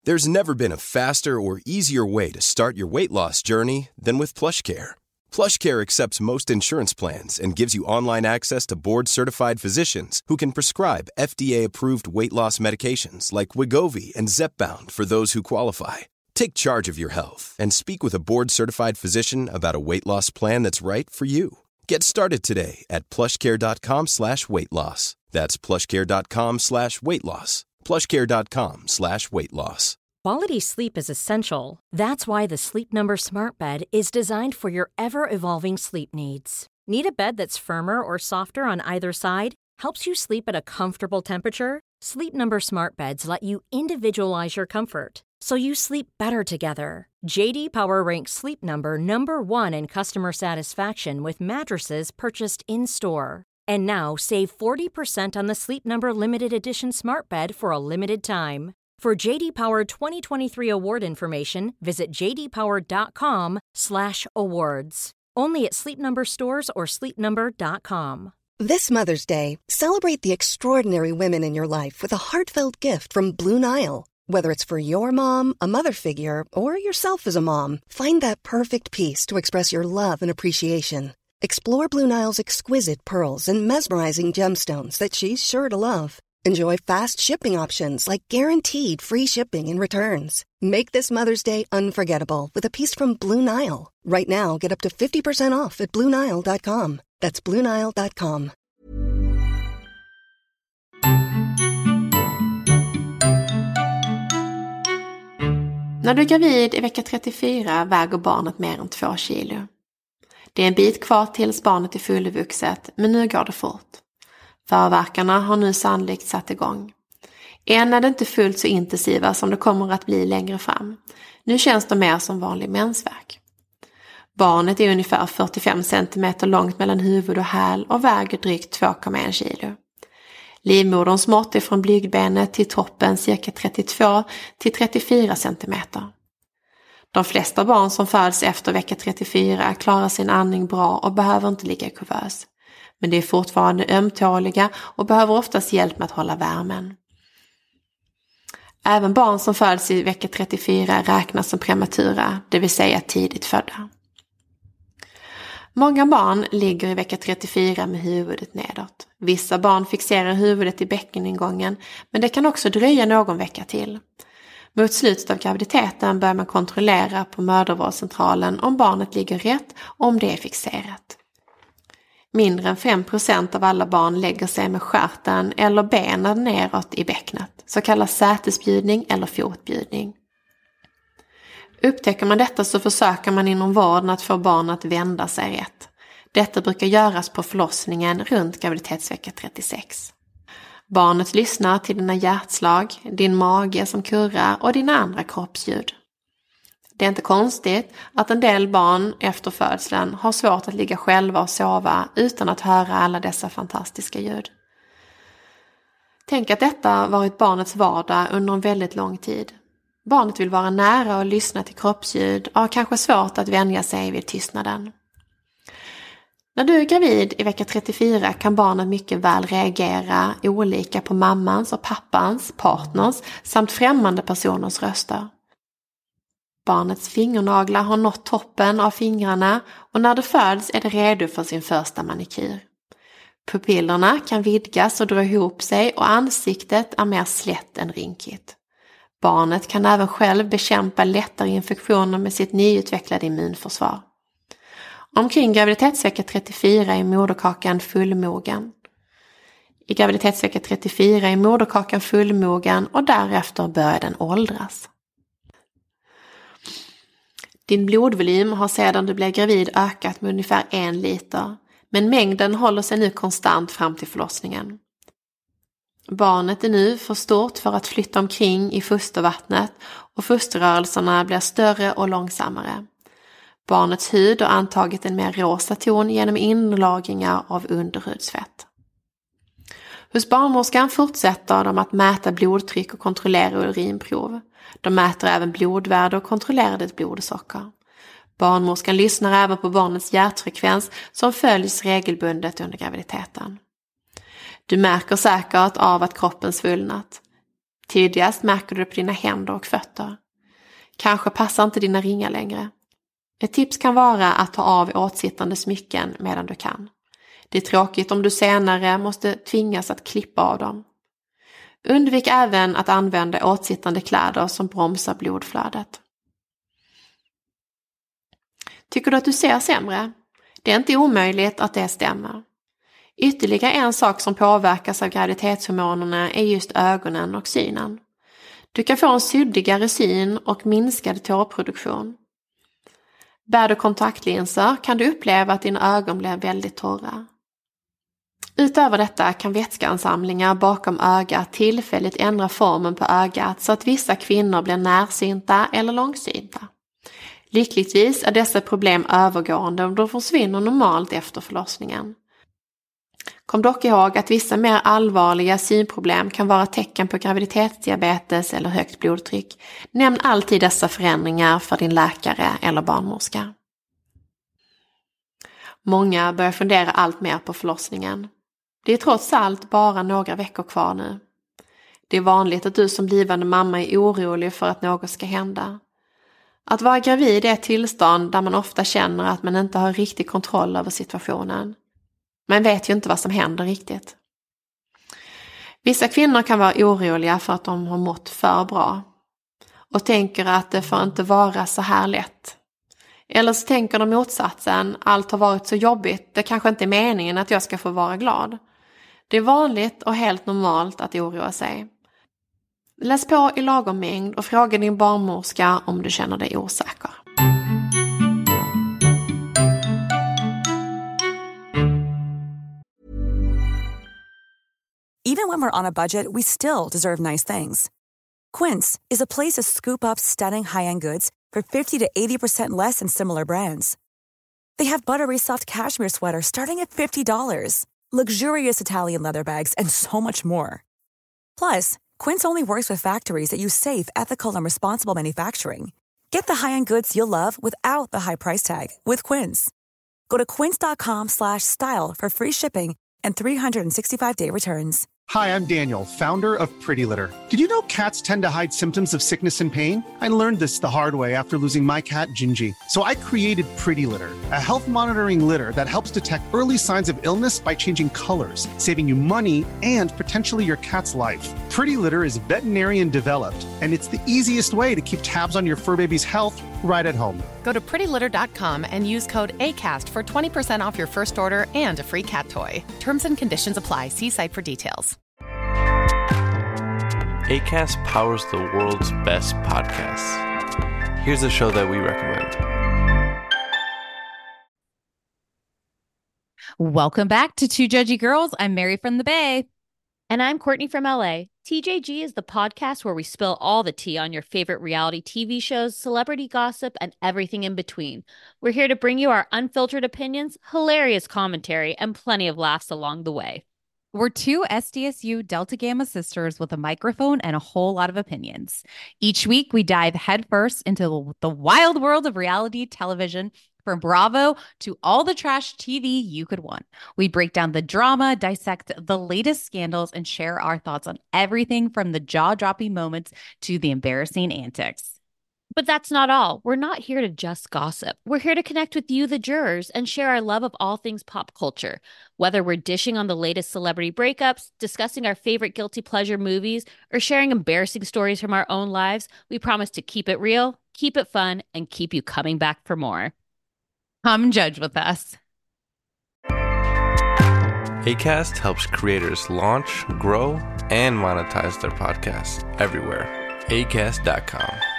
There's never been a faster or easier way to start your weight loss journey than with PlushCare. PlushCare accepts most insurance plans and gives you online access to board-certified physicians who can prescribe FDA-approved weight loss medications like Wegovy and Zepbound for those who qualify. Take charge of your health and speak with a board-certified physician about a weight loss plan that's right for you. Get started today at plushcare.com/weightloss. That's plushcare.com/weightloss. plushcare.com/weightloss. Quality sleep is essential. That's why the Sleep Number Smart Bed is designed for your ever-evolving sleep needs. Need a bed that's firmer or softer on either side? Helps you sleep at a comfortable temperature? Sleep Number Smart Beds let you individualize your comfort, so you sleep better together. JD Power ranks Sleep Number number 1 in customer satisfaction with mattresses purchased in-store. And now, save 40% on the Sleep Number Limited Edition Smart Bed for a limited time. For JD Power 2023 award information, visit jdpower.com/awards. Only at Sleep Number stores or sleepnumber.com. This Mother's Day, celebrate the extraordinary women in your life with a heartfelt gift from Blue Nile. Whether it's for your mom, a mother figure, or yourself as a mom, find that perfect piece to express your love and appreciation. Explore Blue Nile's exquisite pearls and mesmerizing gemstones that she's sure to love. Enjoy fast shipping options like guaranteed free shipping and returns. Make this Mother's Day unforgettable with a piece from Blue Nile. Right now, get up to 50% off at BlueNile.com. That's BlueNile.com. När du är gravid i vecka 34 väger barnet mer än 2 kilo. Det är en bit kvar tills barnet är fullvuxet, men nu går det fort. Förverkarna har nu sannolikt satt igång. Än är det inte fullt så intensiva som det kommer att bli längre fram. Nu känns det mer som vanlig mensvärk. Barnet är ungefär 45 cm långt mellan huvud och häl och väger drygt 2,1 kilo. Livmoderns mått är från blygdbenet till toppen cirka 32 till 34 cm. De flesta barn som föds efter vecka 34 klarar sin andning bra och behöver inte ligga i kuvös. Men det är fortfarande ömtåliga och behöver oftast hjälp med att hålla värmen. Även barn som föds i vecka 34 räknas som prematura, det vill säga tidigt födda. Många barn ligger i vecka 34 med huvudet nedåt. Vissa barn fixerar huvudet i bäckeningången, men det kan också dröja någon vecka till. Mot slutet av graviditeten bör man kontrollera på mödravårdscentralen om barnet ligger rätt och om det är fixerat. Mindre än 5% av alla barn lägger sig med stjärten eller benen neråt i bäcknet, så kallad sätesbjudning eller fotbjudning. Upptäcker man detta så försöker man inom vården att få barnet att vända sig rätt. Detta brukar göras på förlossningen runt graviditetsvecka 36. Barnet lyssnar till dina hjärtslag, din mage som kurrar och dina andra kroppsljud. Det är inte konstigt att en del barn efter födseln har svårt att ligga själva och sova utan att höra alla dessa fantastiska ljud. Tänk att detta varit barnets vardag under en väldigt lång tid. Barnet vill vara nära och lyssna till kroppsljud och har kanske svårt att vänja sig vid tystnaden. När du är gravid i vecka 34 kan barnet mycket väl reagera olika på mammans och pappans, partners samt främmande personers röster. Barnets fingernaglar har nått toppen av fingrarna och när det föds är det redo för sin första manikyr. Pupillerna kan vidgas och dra ihop sig och ansiktet är mer slätt än rinkigt. Barnet kan även själv bekämpa lättare infektioner med sitt nyutvecklade immunförsvar. Omkring graviditetsvecka 34 är moderkakan fullmogen. I graviditetsvecka 34 är moderkakan fullmogen och därefter börjar den åldras. Din blodvolym har sedan du blev gravid ökat med ungefär 1 liter, men mängden håller sig nu konstant fram till förlossningen. Barnet är nu för stort för att flytta omkring i fostervattnet och fosterrörelserna blir större och långsammare. Barnets hud har antagit en mer rosa ton genom inlagringar av underhudsfett. Hos barnmorskan fortsätter de att mäta blodtryck och kontrollera urinprov. De mäter även blodvärde och kontrollerar ditt blodsocker. Barnmorskan lyssnar även på barnets hjärtfrekvens som följs regelbundet under graviditeten. Du märker säkert av att kroppen svullnat. Tidigast märker du det på dina händer och fötter. Kanske passar inte dina ringar längre. Ett tips kan vara att ta av åtsittande smycken medan du kan. Det är tråkigt om du senare måste tvingas att klippa av dem. Undvik även att använda åtsittande kläder som bromsar blodflödet. Tycker du att du ser sämre? Det är inte omöjligt att det stämmer. Ytterligare en sak som påverkas av graviditetshormonerna är just ögonen och synen. Du kan få en suddigare syn och minskad tårproduktion. Bär du kontaktlinser kan du uppleva att dina ögon blir väldigt torra. Utöver detta kan vätskeansamlingar bakom ögat tillfälligt ändra formen på ögat så att vissa kvinnor blir närsynta eller långsynta. Lyckligtvis är dessa problem övergående och de försvinner normalt efter förlossningen. Kom dock ihåg att vissa mer allvarliga synproblem kan vara tecken på graviditetsdiabetes eller högt blodtryck. Nämn alltid dessa förändringar för din läkare eller barnmorska. Många börjar fundera allt mer på förlossningen. Det är trots allt bara några veckor kvar nu. Det är vanligt att du som blivande mamma är orolig för att något ska hända. Att vara gravid är ett tillstånd där man ofta känner att man inte har riktig kontroll över situationen. Man vet ju inte vad som händer riktigt. Vissa kvinnor kan vara oroliga för att de har mått för bra och tänker att det får inte vara så här lätt. Eller så tänker de motsatsen, allt har varit så jobbigt, det kanske inte är meningen att jag ska få vara glad. Det är vanligt och helt normalt att oroa sig. Läs på i lagom mängd och fråga din barnmorska om du känner dig osäker. Even when we're on a budget, we still deserve nice things. Quince is a place to scoop up stunning high-end goods for 50 to 80% less than similar brands. They have buttery soft cashmere sweaters starting at $50, luxurious Italian leather bags, and so much more. Plus, Quince only works with factories that use safe, ethical, and responsible manufacturing. Get the high-end goods you'll love without the high price tag with Quince. Go to quince.com/style for free shipping and 365-day returns. Hi, I'm Daniel, founder of Pretty Litter. Did you know cats tend to hide symptoms of sickness and pain? I learned this the hard way after losing my cat, Gingy. So I created Pretty Litter, a health monitoring litter that helps detect early signs of illness by changing colors, saving you money and potentially your cat's life. Pretty Litter is veterinarian developed, and it's the easiest way to keep tabs on your fur baby's health right at home. Go to prettylitter.com and use code ACAST for 20% off your first order and a free cat toy. Terms and conditions apply. See site for details. Acast powers the world's best podcasts. Here's a show that we recommend. Welcome back to Two Judgy Girls. I'm Mary from the Bay. And I'm Courtney from LA. TJG is the podcast where we spill all the tea on your favorite reality TV shows, celebrity gossip, and everything in between. We're here to bring you our unfiltered opinions, hilarious commentary, and plenty of laughs along the way. We're two SDSU Delta Gamma sisters with a microphone and a whole lot of opinions. Each week, we dive headfirst into the wild world of reality television, from Bravo to all the trash TV you could want. We break down the drama, dissect the latest scandals, and share our thoughts on everything from the jaw-dropping moments to the embarrassing antics. But that's not all. We're not here to just gossip. We're here to connect with you, the jurors, and share our love of all things pop culture. Whether we're dishing on the latest celebrity breakups, discussing our favorite guilty pleasure movies, or sharing embarrassing stories from our own lives, we promise to keep it real, keep it fun, and keep you coming back for more. Come judge with us. Acast helps creators launch, grow, and monetize their podcasts everywhere. Acast.com.